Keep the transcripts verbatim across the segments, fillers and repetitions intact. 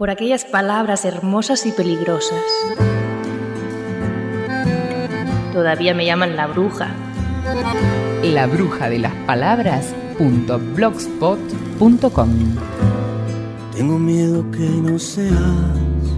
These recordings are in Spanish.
por aquellas palabras hermosas y peligrosas. Todavía me llaman la bruja. La bruja de las palabras punto blogspot punto com. Tengo miedo que no seas,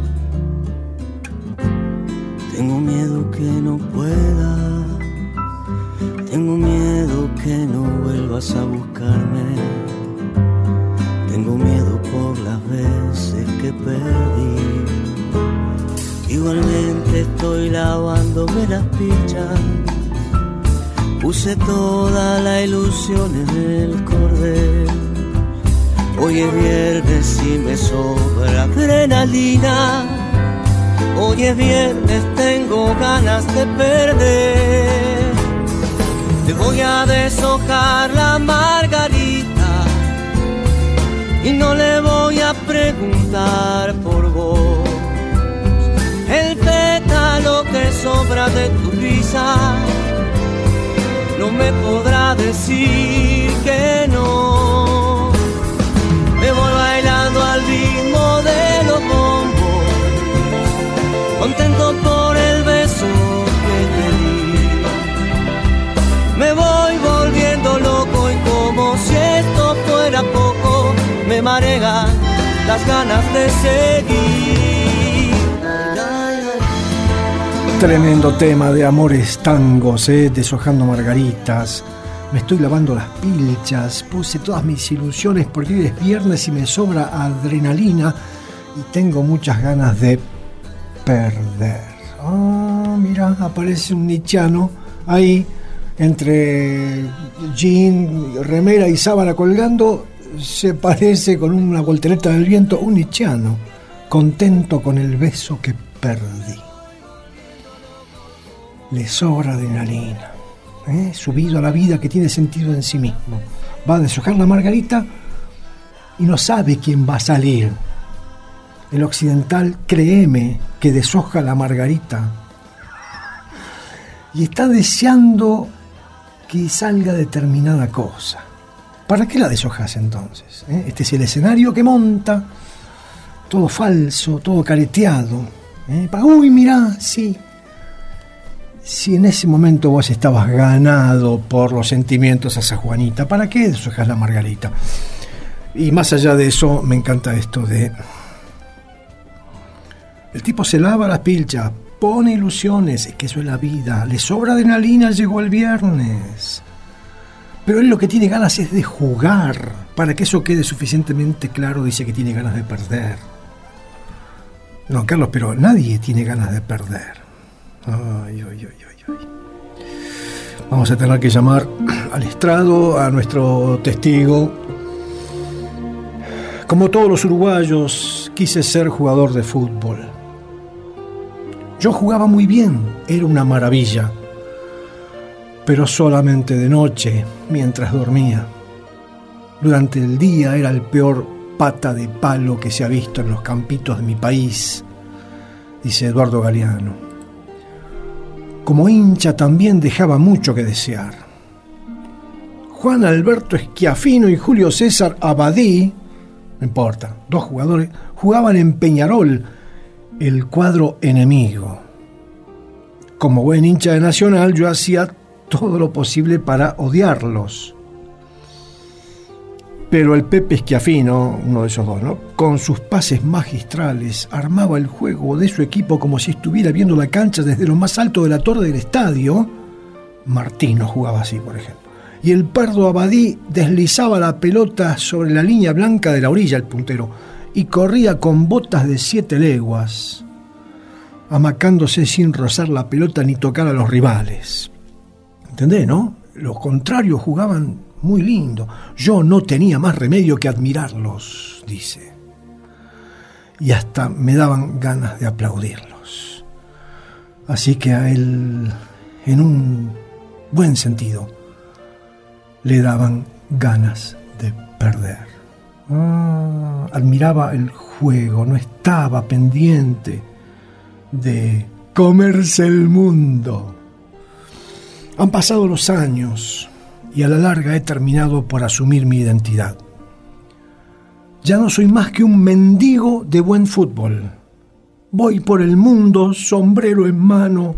tengo miedo que no puedas, tengo miedo que no vuelvas a buscarme, tengo miedo por las veces que perdí. Igualmente estoy lavándome las pichas, puse toda la ilusión en el cordel. Hoy es viernes y me sobra adrenalina, hoy es viernes, tengo ganas de perder. Te voy a deshojar la margarita y no le voy a preguntar por vos. El pétalo que sobra de tu risa no me podrá decir que no. Me voy bailando al ritmo de los bombos, contento por el beso que te di. Me voy volviendo loco y como si esto fuera poco, me marean las ganas de seguir. Tremendo tema de amores tangos, eh, deshojando margaritas. Me estoy lavando las pilchas, puse todas mis ilusiones porque hoy es viernes y me sobra adrenalina y tengo muchas ganas de perder. Ah, mira, aparece un nichiano ahí entre jean, remera y sábana colgando. Se parece con una voltereta del viento un nichiano, contento con el beso que perdí. Le sobra adrenalina. ¿Eh? Subido a la vida que tiene sentido en sí mismo. Va a deshojar la margarita y no sabe quién va a salir. El occidental, créeme, que deshoja la margarita y está deseando que salga determinada cosa. ¿Para qué la deshojas entonces? ¿Eh? Este es el escenario que monta, todo falso, todo careteado. ¿Eh? Uy, mirá, sí. Si en ese momento vos estabas ganado por los sentimientos hacia Juanita, ¿para qué deshojas la margarita? Y más allá de eso, me encanta esto de... El tipo se lava las pilchas, pone ilusiones, es que eso es la vida, le sobra adrenalina, llegó el viernes. Pero él lo que tiene ganas es de jugar. Para que eso quede suficientemente claro, dice que tiene ganas de perder. No, Carlos, pero nadie tiene ganas de perder. Ay, ay, ay, ay, ay. Vamos a tener que llamar al estrado, a nuestro testigo. Como todos los uruguayos, quise ser jugador de fútbol. Yo jugaba muy bien, era una maravilla, pero solamente de noche, mientras dormía. Durante el día era el peor pata de palo que se ha visto en los campitos de mi país, dice Eduardo Galeano. Como hincha también dejaba mucho que desear. Juan Alberto Schiaffino y Julio César Abadí, no importa, dos jugadores, jugaban en Peñarol, el cuadro enemigo. Como buen hincha de Nacional, yo hacía todo lo posible para odiarlos. Pero el Pepe Schiaffino, uno de esos dos, ¿no?, con sus pases magistrales, armaba el juego de su equipo como si estuviera viendo la cancha desde lo más alto de la torre del estadio. Martino jugaba así, por ejemplo. Y el Pardo Abadí deslizaba la pelota sobre la línea blanca de la orilla, el puntero, y corría con botas de siete leguas, amacándose sin rozar la pelota ni tocar a los rivales. ¿Entendés, no? Los contrarios jugaban muy lindo. Yo no tenía más remedio que admirarlos, dice. Y hasta me daban ganas de aplaudirlos. Así que a él, en un buen sentido, le daban ganas de perder. Ah, admiraba el juego, no estaba pendiente de comerse el mundo. Han pasado los años y a la larga he terminado por asumir mi identidad. Ya no soy más que un mendigo de buen fútbol. Voy por el mundo, sombrero en mano,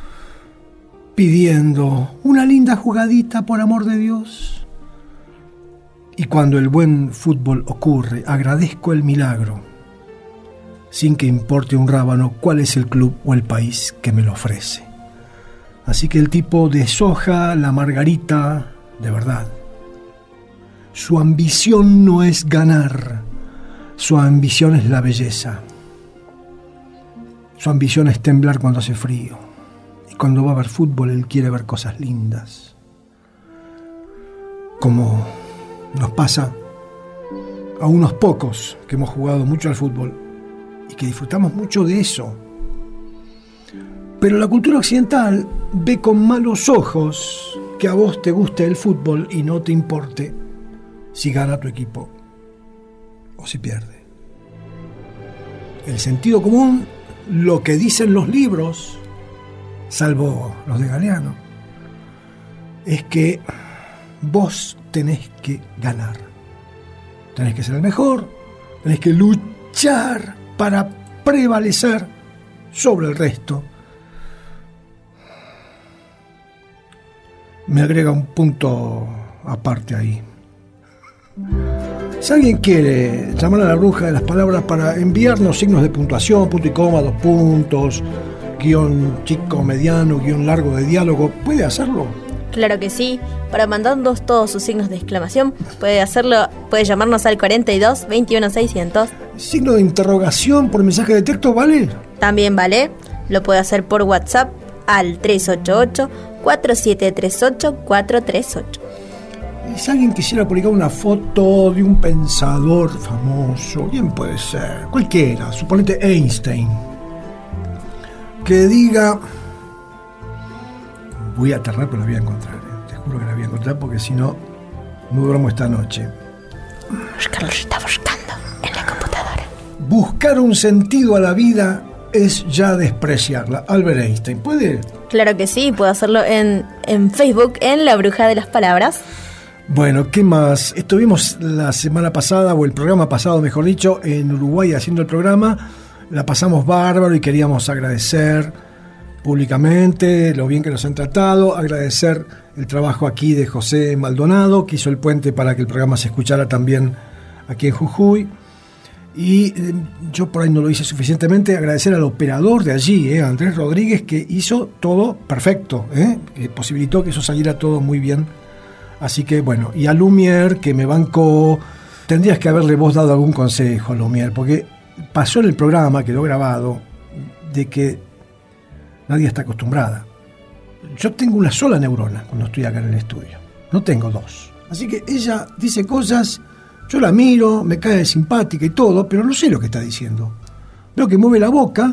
pidiendo una linda jugadita por amor de Dios. Y cuando el buen fútbol ocurre, agradezco el milagro, sin que importe un rábano cuál es el club o el país que me lo ofrece. Así que el tipo deshoja la margarita de verdad. Su ambición no es ganar, su ambición es la belleza. Su ambición es temblar cuando hace frío. Y cuando va a ver fútbol, él quiere ver cosas lindas. Como nos pasa a unos pocos que hemos jugado mucho al fútbol y que disfrutamos mucho de eso. Pero la cultura occidental ve con malos ojos que a vos te guste el fútbol y no te importe si gana tu equipo o si pierde. El sentido común, lo que dicen los libros, salvo los de Galeano, es que vos tenés que ganar. Tenés que ser el mejor, tenés que luchar para prevalecer sobre el resto. Me agrega un punto aparte ahí. Si alguien quiere llamar a la bruja de las palabras para enviarnos signos de puntuación, punto y coma, dos puntos, guión chico, mediano, guión largo de diálogo, ¿puede hacerlo? Claro que sí. Para mandarnos todos sus signos de exclamación, puede hacerlo, puede llamarnos al cuarenta y dos, veintiuno, seiscientos. ¿Signo de interrogación por mensaje de texto vale? También vale. Lo puede hacer por WhatsApp al tres ocho ocho, cuatro siete tres ocho, cuatro tres ocho. Y si alguien quisiera publicar una foto de un pensador famoso, bien puede ser, cualquiera, suponete Einstein, que diga, voy a tardar pero la voy a encontrar, eh. te juro que la voy a encontrar porque si no, no duermo esta noche. Carlos está buscando en la computadora. Buscar un sentido a la vida es ya despreciarla. Albert Einstein, ¿puede? Claro que sí, puedo hacerlo en, en Facebook, en La Bruja de las Palabras. Bueno, ¿qué más? Estuvimos la semana pasada, o el programa pasado, mejor dicho, en Uruguay haciendo el programa. La pasamos bárbaro y queríamos agradecer públicamente lo bien que nos han tratado, agradecer el trabajo aquí de José Maldonado, que hizo el puente para que el programa se escuchara también aquí en Jujuy. Y eh, yo por ahí no lo hice suficientemente, agradecer al operador de allí, eh, Andrés Rodríguez, que hizo todo perfecto, eh, que posibilitó que eso saliera todo muy bien. Así que bueno, y a Lumière, que me bancó. Tendrías que haberle vos dado algún consejo a Lumière, porque pasó en el programa, quedó grabado, de que nadie está acostumbrada. Yo tengo una sola neurona cuando estoy acá en el estudio, no tengo dos. Así que ella dice cosas, yo la miro, me cae simpática y todo, pero no sé lo que está diciendo. Veo que mueve la boca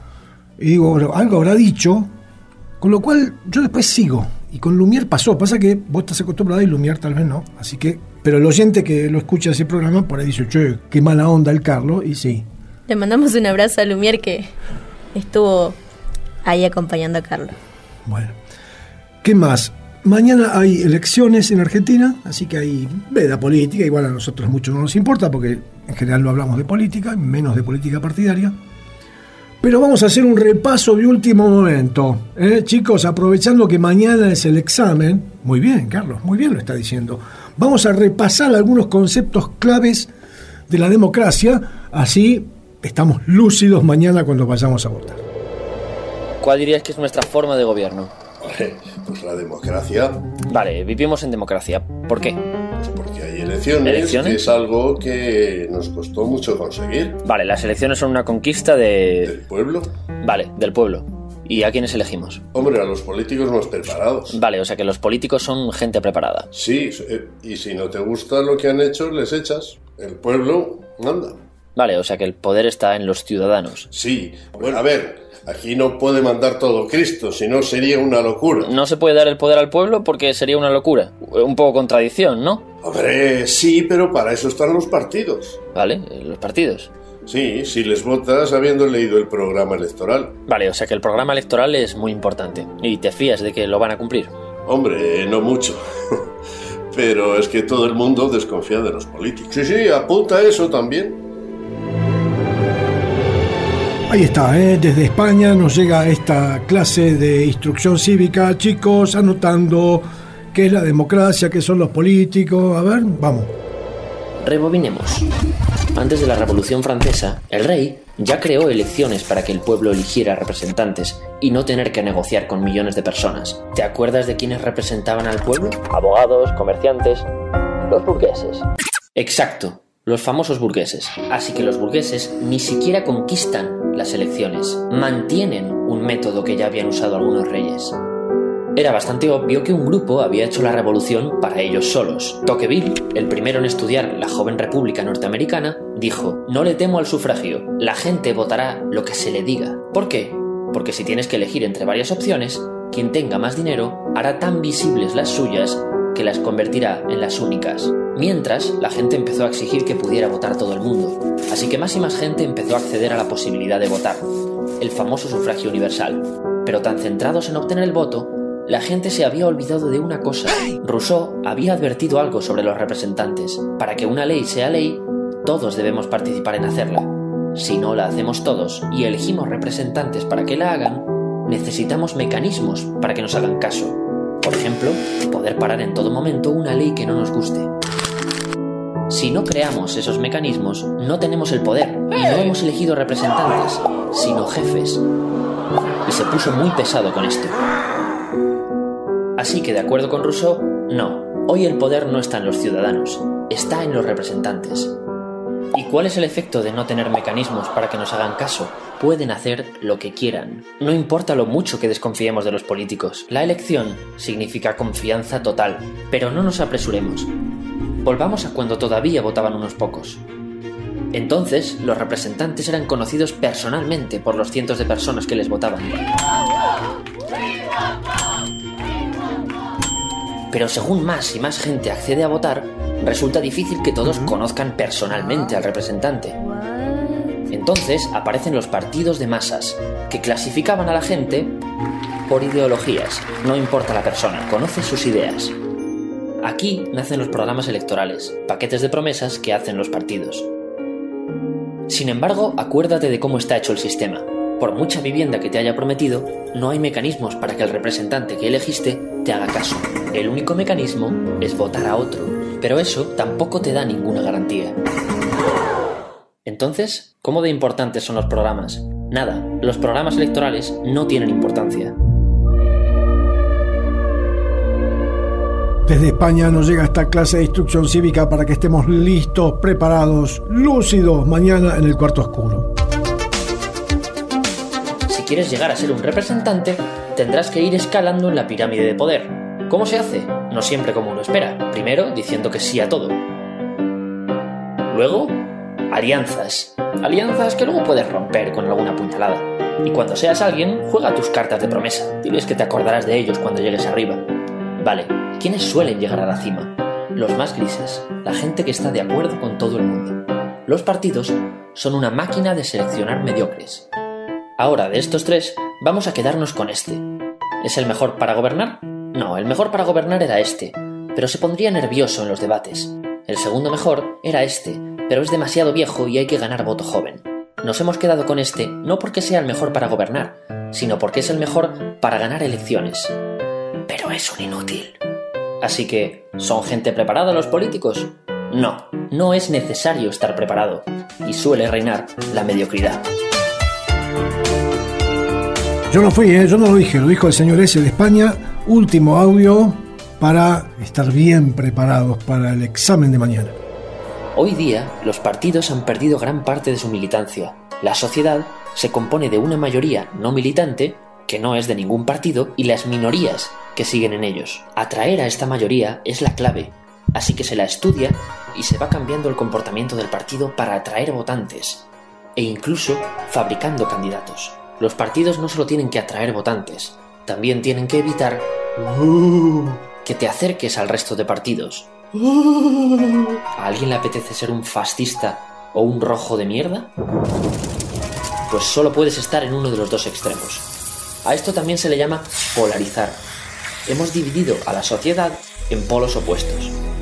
y digo, bueno, algo habrá dicho, con lo cual yo después sigo. Y con Lumière pasó, pasa que vos estás acostumbrado y Lumière tal vez no, así que, pero el oyente que lo escucha ese programa por ahí dice, che, qué mala onda el Carlos, y sí. Le mandamos un abrazo a Lumière, que estuvo ahí acompañando a Carlos. Bueno, ¿qué más? Mañana hay elecciones en Argentina, así que hay veda política, igual a nosotros mucho no nos importa, porque en general no hablamos de política, menos de política partidaria. Pero vamos a hacer un repaso de último momento, ¿eh? Chicos, aprovechando que mañana es el examen. Muy bien, Carlos, muy bien lo está diciendo. Vamos a repasar algunos conceptos claves de la democracia, así estamos lúcidos mañana cuando vayamos a votar. ¿Cuál dirías que es nuestra forma de gobierno? Pues la democracia. Vale, vivimos en democracia. ¿Por qué? Pues porque hay elecciones, ¿Elecciones? que es algo que nos costó mucho conseguir. Vale, las elecciones son una conquista de... ¿Del pueblo? Vale, del pueblo. ¿Y a quiénes elegimos? Hombre, a los políticos más preparados. Vale, o sea que los políticos son gente preparada. Sí, y si no te gusta lo que han hecho, les echas. El pueblo manda. Vale, o sea que el poder está en los ciudadanos. Sí, bueno, a ver, aquí no puede mandar todo Cristo, si no sería una locura. No se puede dar el poder al pueblo porque sería una locura. Un poco contradicción, ¿no? Hombre, sí, pero para eso están los partidos. Vale, los partidos. Sí, si les votas habiendo leído el programa electoral. Vale, o sea que el programa electoral es muy importante. ¿Y te fías de que lo van a cumplir? Hombre, no mucho. pero es que todo el mundo desconfía de los políticos. Sí, sí, apunta eso también. Ahí está, ¿eh? Desde España nos llega esta clase de instrucción cívica. Chicos, anotando qué es la democracia, qué son los políticos. A ver, vamos. Rebobinemos. Antes de la Revolución Francesa, el rey ya creó elecciones para que el pueblo eligiera representantes y no tener que negociar con millones de personas. ¿Te acuerdas de quiénes representaban al pueblo? Abogados, comerciantes, los burgueses. Exacto, los famosos burgueses. Así que los burgueses ni siquiera conquistan las elecciones, mantienen un método que ya habían usado algunos reyes. Era bastante obvio que un grupo había hecho la revolución para ellos solos. Tocqueville, el primero en estudiar la joven república norteamericana, dijo: no le temo al sufragio, la gente votará lo que se le diga. ¿Por qué? Porque si tienes que elegir entre varias opciones, quien tenga más dinero hará tan visibles las suyas que las convertirá en las únicas. Mientras, la gente empezó a exigir que pudiera votar todo el mundo, así que más y más gente empezó a acceder a la posibilidad de votar, el famoso sufragio universal. Pero tan centrados en obtener el voto, la gente se había olvidado de una cosa. Rousseau había advertido algo sobre los representantes. Para que una ley sea ley, todos debemos participar en hacerla. Si no la hacemos todos y elegimos representantes para que la hagan, necesitamos mecanismos para que nos hagan caso. Por ejemplo, poder parar en todo momento una ley que no nos guste. Si no creamos esos mecanismos, no tenemos el poder y no hemos elegido representantes, sino jefes. Y se puso muy pesado con esto. Así que, de acuerdo con Rousseau, no, hoy el poder no está en los ciudadanos, está en los representantes. ¿Y cuál es el efecto de no tener mecanismos para que nos hagan caso? Pueden hacer lo que quieran. No importa lo mucho que desconfiemos de los políticos. La elección significa confianza total, pero no nos apresuremos. Volvamos a cuando todavía votaban unos pocos. Entonces, los representantes eran conocidos personalmente por los cientos de personas que les votaban. Pero según más y más gente accede a votar, resulta difícil que todos conozcan personalmente al representante. Entonces aparecen los partidos de masas, que clasificaban a la gente por ideologías. No importa la persona, conoce sus ideas. Aquí nacen los programas electorales, paquetes de promesas que hacen los partidos. Sin embargo, acuérdate de cómo está hecho el sistema. Por mucha vivienda que te haya prometido, no hay mecanismos para que el representante que elegiste te haga caso. El único mecanismo es votar a otro, pero eso tampoco te da ninguna garantía. Entonces, ¿cómo de importantes son los programas? Nada, los programas electorales no tienen importancia. Desde España nos llega esta clase de instrucción cívica para que estemos listos, preparados, lúcidos mañana en el cuarto oscuro. Si quieres llegar a ser un representante, tendrás que ir escalando en la pirámide de poder. ¿Cómo se hace? No siempre como uno espera. Primero, diciendo que sí a todo. Luego, alianzas. Alianzas que luego puedes romper con alguna puñalada. Y cuando seas alguien, juega tus cartas de promesa. Diles que te acordarás de ellos cuando llegues arriba. Vale, ¿quiénes suelen llegar a la cima? Los más grises, la gente que está de acuerdo con todo el mundo. Los partidos son una máquina de seleccionar mediocres. Ahora, de estos tres, vamos a quedarnos con este. ¿Es el mejor para gobernar? No, el mejor para gobernar era este, pero se pondría nervioso en los debates. El segundo mejor era este, pero es demasiado viejo y hay que ganar voto joven. Nos hemos quedado con este no porque sea el mejor para gobernar, sino porque es el mejor para ganar elecciones. Pero es un inútil. Así que, ¿son gente preparada los políticos? No, no es necesario estar preparado, y suele reinar la mediocridad. Yo no fui, ¿eh? Yo no lo dije, lo dijo el señor ese de España. Último audio para estar bien preparados para el examen de mañana. Hoy día, los partidos han perdido gran parte de su militancia. La sociedad se compone de una mayoría no militante, que no es de ningún partido, y las minorías que siguen en ellos. Atraer a esta mayoría es la clave, así que se la estudia y se va cambiando el comportamiento del partido para atraer votantes, e incluso fabricando candidatos. Los partidos no solo tienen que atraer votantes, también tienen que evitar que te acerques al resto de partidos. ¿A alguien le apetece ser un fascista o un rojo de mierda? Pues solo puedes estar en uno de los dos extremos. A esto también se le llama polarizar. Hemos dividido a la sociedad en polos opuestos.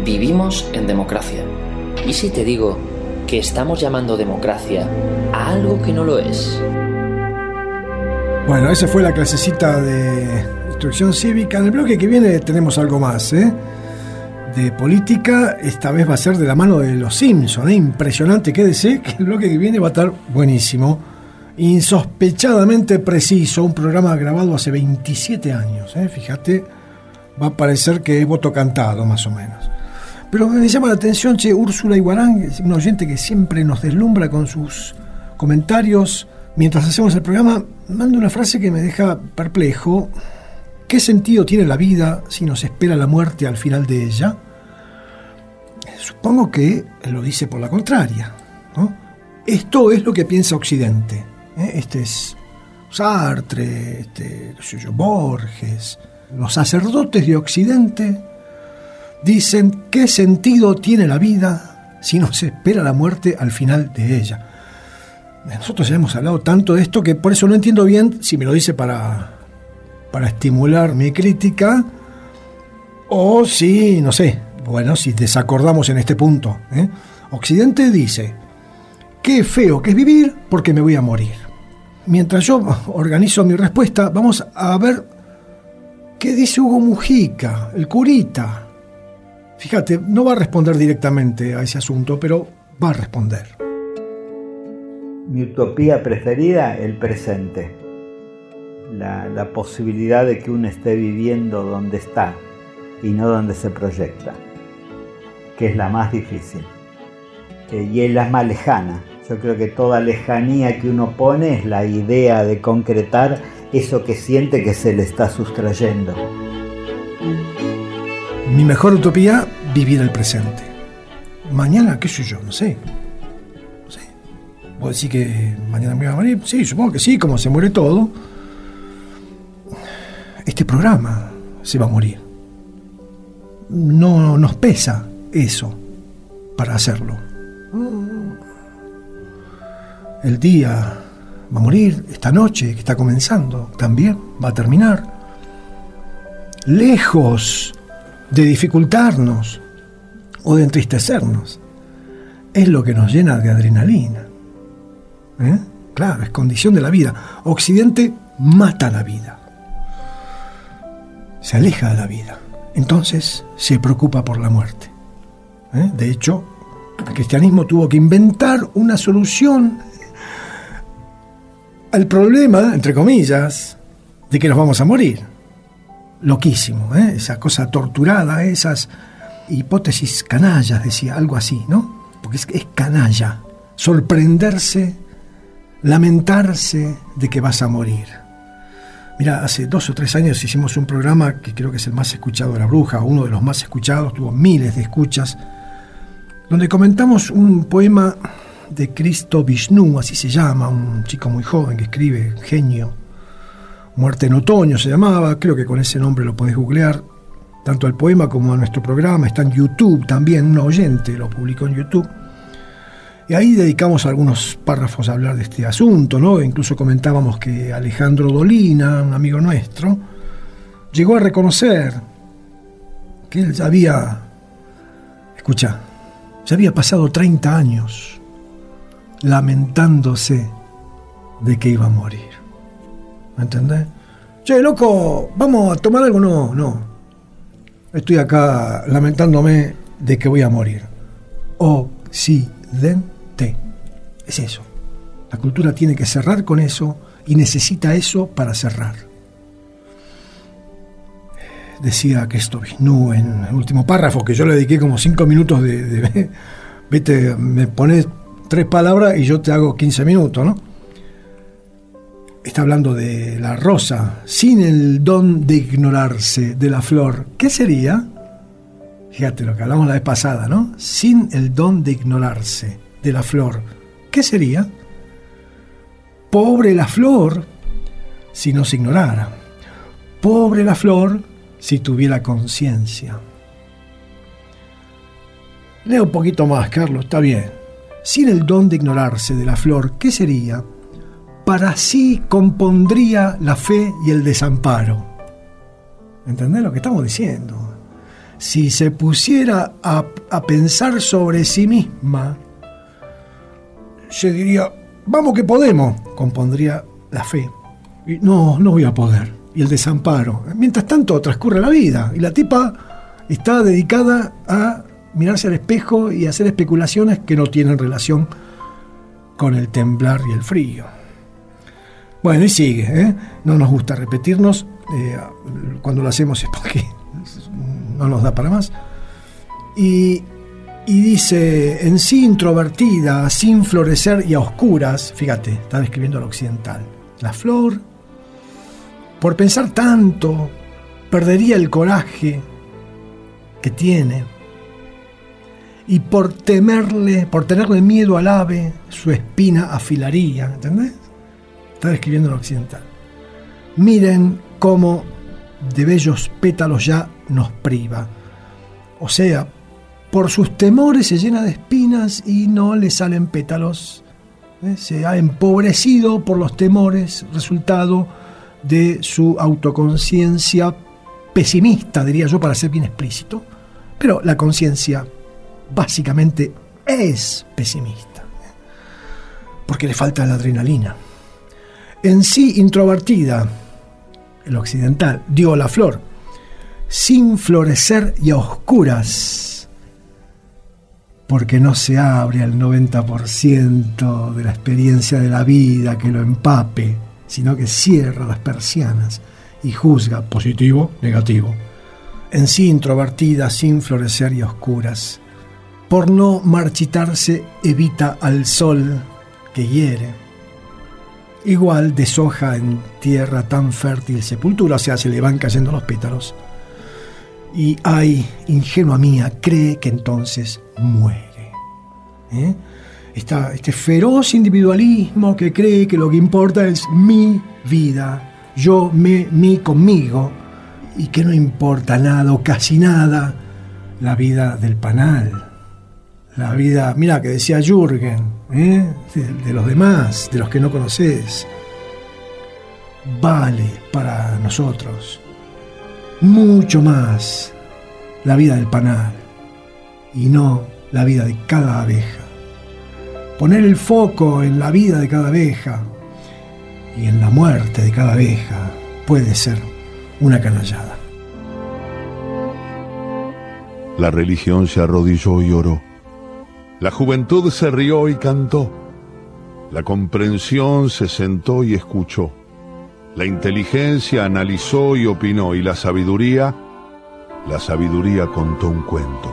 Vivimos en democracia. ¿Y si te digo que estamos llamando democracia a algo que no lo es? Bueno, esa fue la clasecita de instrucción cívica. En el bloque que viene tenemos algo más, ¿eh? De política. Esta vez va a ser de la mano de los Simpsons, ¿eh? Impresionante, quédese que el bloque que viene va a estar buenísimo. Insospechadamente preciso, un programa grabado hace veintisiete años, ¿eh? Fíjate, va a parecer que es voto cantado, más o menos. Pero me llama la atención, che, Úrsula Iguarán, es un oyente que siempre nos deslumbra con sus comentarios. Mientras hacemos el programa, manda una frase que me deja perplejo. ¿Qué sentido tiene la vida si nos espera la muerte al final de ella? Supongo que lo dice por la contraria, ¿no? Esto es lo que piensa Occidente, ¿eh? Este es Sartre, este, Borges. Los sacerdotes de Occidente dicen: ¿qué sentido tiene la vida si nos espera la muerte al final de ella? Nosotros ya hemos hablado tanto de esto que por eso no entiendo bien si me lo dice para, para estimular mi crítica o si, no sé, bueno, si desacordamos en este punto, ¿eh? Occidente dice: qué feo que es vivir porque me voy a morir. Mientras yo organizo mi respuesta, vamos a ver qué dice Hugo Mujica, el curita. Fíjate, no va a responder directamente a ese asunto, pero va a responder. Mi utopía preferida, el presente. La, la posibilidad de que uno esté viviendo donde está y no donde se proyecta, que es la más difícil. Eh, y es la más lejana. Yo creo que toda lejanía que uno pone es la idea de concretar eso que siente que se le está sustrayendo. Mi mejor utopía, vivir el presente. Mañana, qué sé yo, no sé. No sé. ¿Vos decís que mañana me voy a morir? Sí, supongo que sí, como se muere todo. Este programa se va a morir. No nos pesa eso para hacerlo. El día va a morir, esta noche que está comenzando también va a terminar. Lejos de dificultarnos o de entristecernos, es lo que nos llena de adrenalina. ¿Eh? Claro, es condición de la vida. Occidente mata la vida, se aleja de la vida, entonces se preocupa por la muerte. ¿Eh? De hecho, el cristianismo tuvo que inventar una solución al problema, entre comillas, de que nos vamos a morir. Loquísimo, ¿eh? Esa cosa torturada, esas hipótesis canallas, decía, algo así, ¿no? Porque es, es canalla, sorprenderse, lamentarse de que vas a morir. Mira, hace dos o tres años hicimos un programa que creo que es el más escuchado de La Bruja, uno de los más escuchados, tuvo miles de escuchas, donde comentamos un poema de Cristo Vishnu, así se llama, un chico muy joven que escribe, genio. Muerte en otoño se llamaba, creo que con ese nombre lo podés googlear. Tanto el poema como nuestro programa está en YouTube también, un oyente lo publicó en YouTube. Y ahí dedicamos algunos párrafos a hablar de este asunto, ¿no? Incluso comentábamos que Alejandro Dolina, un amigo nuestro, llegó a reconocer que él ya había, escucha, ya había pasado treinta años lamentándose de que iba a morir. ¿Me entendés? Che, loco, ¿vamos a tomar algo? No, no. Estoy acá lamentándome de que voy a morir. Occidente. Es eso. La cultura tiene que cerrar con eso y necesita eso para cerrar. Decía Cristo Vishnu en el último párrafo, que yo le dediqué como cinco minutos de... de viste, me pones tres palabras y yo te hago quince minutos, ¿no? Está hablando de la rosa, sin el don de ignorarse de la flor. ¿Qué sería? Fíjate lo que hablamos la vez pasada, ¿no? Sin el don de ignorarse de la flor. ¿Qué sería? Pobre la flor si no se ignorara. Pobre la flor si tuviera conciencia. Leo un poquito más, Carlos, está bien. Sin el don de ignorarse de la flor, ¿qué sería? Para sí compondría la fe y el desamparo. ¿Entendés lo que estamos diciendo? si se pusiera a, a pensar sobre sí misma, se diría, vamos que podemos, compondría la fe. Y no, no voy a poder. Y el desamparo. Mientras tanto transcurre la vida y la tipa está dedicada a mirarse al espejo y hacer especulaciones que no tienen relación con el temblar y el frío. Bueno, y sigue, ¿eh? No nos gusta repetirnos, eh, cuando lo hacemos es porque no nos da para más. Y, y dice, en sí introvertida, sin florecer y a oscuras, fíjate, está describiendo al occidental, la flor, por pensar tanto, perdería el coraje que tiene, y por temerle, por tenerle miedo al ave, su espina afilaría, ¿entendés? Está describiendo el occidental. Miren cómo de bellos pétalos ya nos priva. O sea, por sus temores se llena de espinas y no le salen pétalos. ¿Eh? Se ha empobrecido por los temores, resultado de su autoconciencia pesimista, diría yo, para ser bien explícito. Pero la conciencia básicamente es pesimista, porque le falta la adrenalina. En sí introvertida, el occidental dio la flor, sin florecer y a oscuras, porque no se abre al noventa por ciento de la experiencia de la vida que lo empape, sino que cierra las persianas y juzga positivo, negativo. En sí introvertida, sin florecer y a oscuras, por no marchitarse evita al sol que hiere. Igual deshoja en tierra tan fértil sepultura, o sea, se le van cayendo los pétalos. Y ay, ingenua mía, cree que entonces muere. ¿Eh? Esta, este feroz individualismo que cree que lo que importa es mi vida, yo, me, mi, conmigo, y que no importa nada o casi nada la vida del panal. La vida, mira, que decía Jürgen, ¿eh? de, de los demás, de los que no conoces, vale para nosotros mucho más la vida del panal y no la vida de cada abeja. Poner el foco en la vida de cada abeja y en la muerte de cada abeja puede ser una canallada. La religión se arrodilló y oró. La juventud se rió y cantó. La comprensión se sentó y escuchó. La inteligencia analizó y opinó. Y la sabiduría, la sabiduría contó un cuento.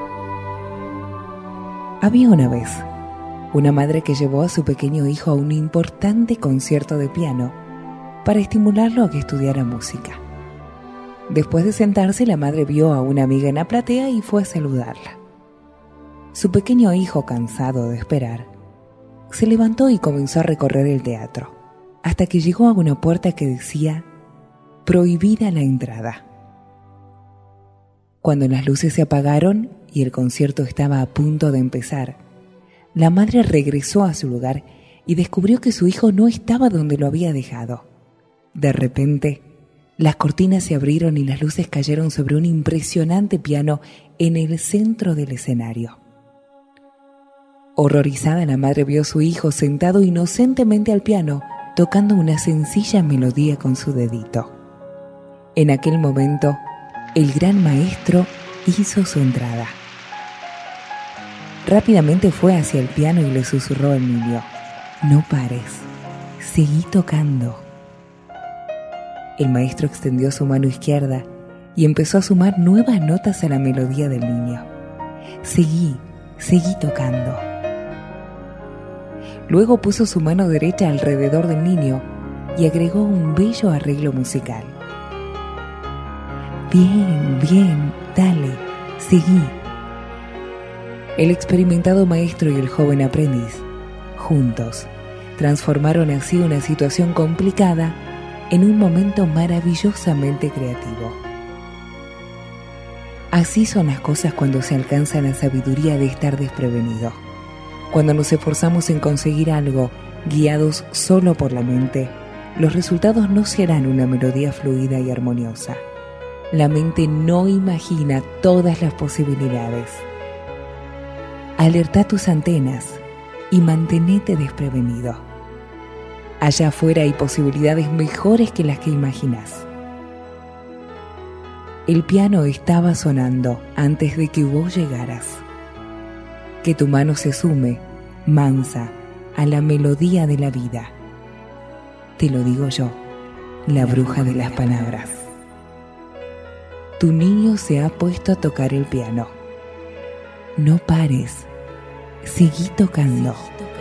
Había una vez una madre que llevó a su pequeño hijo a un importante concierto de piano para estimularlo a que estudiara música. Después de sentarse, la madre vio a una amiga en la platea y fue a saludarla. Su pequeño hijo, cansado de esperar, se levantó y comenzó a recorrer el teatro, hasta que llegó a una puerta que decía «Prohibida la entrada». Cuando las luces se apagaron y el concierto estaba a punto de empezar, la madre regresó a su lugar y descubrió que su hijo no estaba donde lo había dejado. De repente, las cortinas se abrieron y las luces cayeron sobre un impresionante piano en el centro del escenario. Horrorizada, la madre vio a su hijo sentado inocentemente al piano, tocando una sencilla melodía con su dedito. En aquel momento, el gran maestro hizo su entrada. Rápidamente fue hacia el piano y le susurró al niño: «No pares, seguí tocando». El maestro extendió su mano izquierda y empezó a sumar nuevas notas a la melodía del niño. «Seguí, seguí tocando». Luego puso su mano derecha alrededor del niño y agregó un bello arreglo musical. «Bien, bien, dale, seguí». El experimentado maestro y el joven aprendiz, juntos, transformaron así una situación complicada en un momento maravillosamente creativo. Así son las cosas cuando se alcanza la sabiduría de estar desprevenido. Cuando nos esforzamos en conseguir algo, guiados solo por la mente, los resultados no serán una melodía fluida y armoniosa. la mente no imagina todas las posibilidades. Alerta tus antenas y mantenete desprevenido. Allá afuera hay posibilidades mejores que las que imaginas. El piano estaba sonando antes de que vos llegaras. Que tu mano se sume, mansa, a la melodía de la vida. Te lo digo yo, la bruja de las palabras. Tu niño se ha puesto a tocar el piano. No pares, seguí tocando.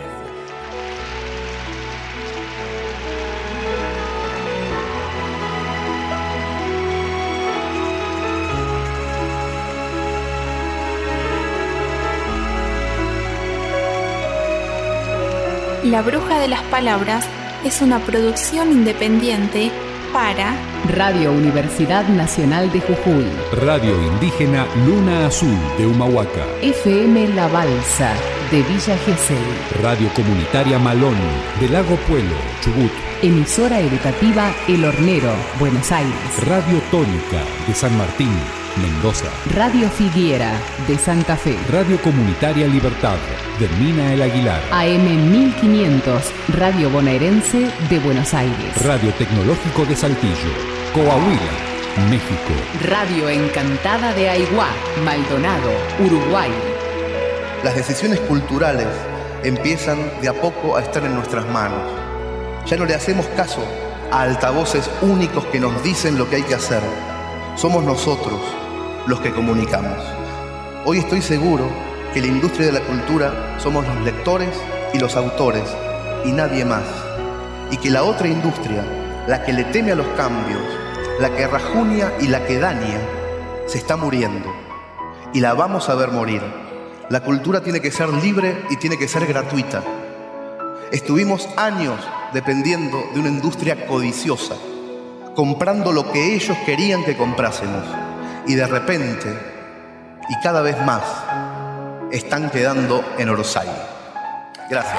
La Bruja de las Palabras es una producción independiente para Radio Universidad Nacional de Jujuy, Radio Indígena Luna Azul de Humahuaca, F M La Balsa de Villa Gesell, Radio Comunitaria Malón de Lago Puelo, Chubut, emisora educativa El Hornero, Buenos Aires, Radio Tónica de San Martín, Mendoza, Radio Figuera de Santa Fe, Radio Comunitaria Libertad de Mina El Aguilar, A M mil quinientos, Radio Bonaerense de Buenos Aires, Radio Tecnológico de Saltillo, Coahuila, México, Radio Encantada de Aiguá, Maldonado, Uruguay. Las decisiones culturales empiezan de a poco a estar en nuestras manos. Ya no le hacemos caso a altavoces únicos que nos dicen lo que hay que hacer. Somos nosotros los que comunicamos. Hoy estoy seguro que la industria de la cultura somos los lectores y los autores y nadie más. Y que la otra industria, la que le teme a los cambios, la que rajunia y la que daña, se está muriendo. Y la vamos a ver morir. La cultura tiene que ser libre y tiene que ser gratuita. Estuvimos años dependiendo de una industria codiciosa, comprando lo que ellos querían que comprásemos. Y de repente, y cada vez más, están quedando en Orsay. Gracias.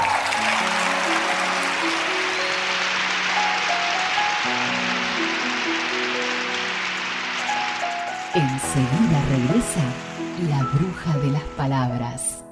Enseguida regresa la Bruja de las Palabras.